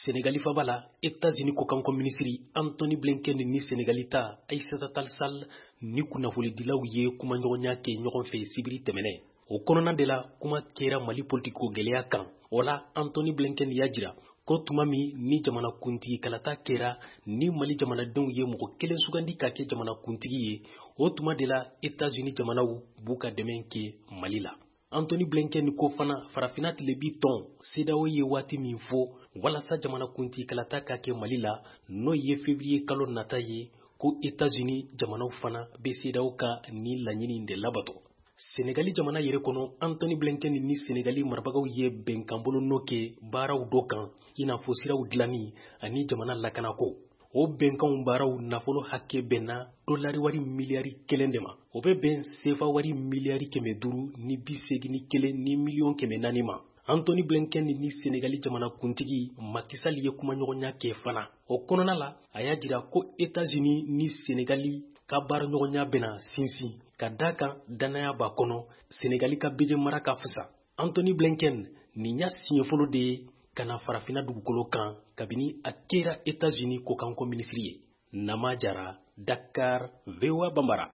Sénégali fabala États-Unis ko kanko ministri Anthony Blinken ni Sénégali ta Aïssata Tall Sall ni kunnafonidilaw ye kuma ɲɔgɔnya kɛ ɲɔgɔn fɛ sibiri tɛmɛnɛ. O kɔnɔna de la kuma kɛra Mali politiko gɛlɛya kan. O la Anthony Blinken y'a jira ko tuma min ni jamanakuntigi kalata kɛra ni Mali jamanadenw ye mɔgɔ kelen sugandi ka kɛ jamanakuntigi ye, o tuma de la États-Unis jamanaw b'u ka dɛmɛ kɛ Mali la. Anthony Blinken ko fana farafina tile bi tɔn CEDEAO ye waati min fɔ walasa jamanakuntigi kalata ka kɛ Mali la n'o ye février kalo nata ye ko États-Unis jamanaw fana bɛ CEDEAO ka ni laɲini de labato. Sénégali jamana yɛrɛ kɔnɔ Anthony Blinken ni Sénégali marabagaw ye bɛnkanbolo n'o kɛ baaraw dɔ kan i n'a fɔ siraw dilanni ani jamana lakanako. O bɛnkanw baaraw nafolo hakɛ bɛnna dolari wari miliyari 1 de ma. O bɛ bɛn sefa wari miliyari 500 ni 81 ni miliyɔn 400 ma. Anthony Blinken ni Sénégali jamanakuntigi Macky Sall ye kuma ɲɔgɔnya kɛ fana. O kɔnɔna la a y'a jira ko États-Unis ni Sénégali ka baara ɲɔgɔnya bɛna sinsin ka da kan danaya b'a kɔnɔ Sénégali ka bije mara ka fisa. Anthony Blinken nin y'a siɲɛ fɔlɔ de ye ka na farafina dugukolo kan kabini a kɛra États-Unis ko kanko ministri ye. Nama Jara, Dakar, VOA Bambara.